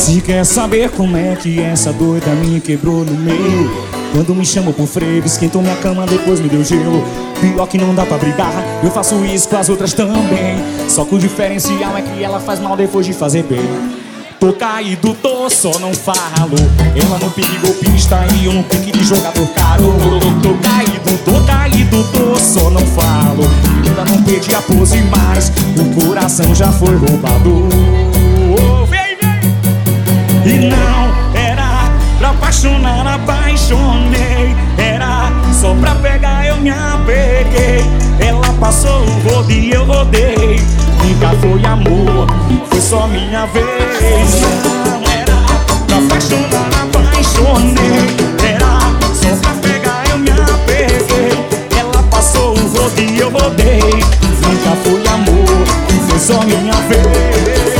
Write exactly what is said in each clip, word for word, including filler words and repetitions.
Se quer saber como é que essa doida me quebrou no meio, quando me chamou por freio, esquentou minha cama, depois me deu gelo. Pior que não dá pra brigar, eu faço isso com as outras também. Só que o diferencial é que ela faz mal depois de fazer bem. Tô caído, tô, só não falo. Ela no pique golpista e eu no pique de jogador caro. Tô caído, tô caído, tô, só não falo. Ainda não perdi a pose, mas o coração já foi roubado. Vem, vem! E não era pra apaixonar, apaixonei. Era só pra pegar, eu me apeguei. Ela passou o rodo e eu rodei. Nunca foi amor, foi só minha vez. Não era pra apaixonar, apaixonei. Era só pra pegar, eu me apeguei. Ela passou o rodo e eu rodei. Nunca foi amor, foi só minha vez.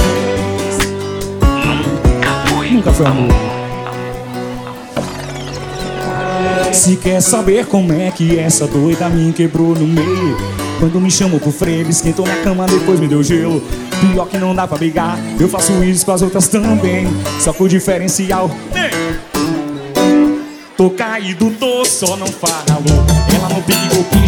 Nunca foi, Nunca foi amor. Se quer saber como é que essa doida me quebrou no meio, quando me chamou pro freio, esquentou minha cama, depois me deu gelo. Pior que não dá pra brigar, eu faço isso com as outras também. Só que o diferencial, tô caído, tô, só não falo. Ela no pique golpista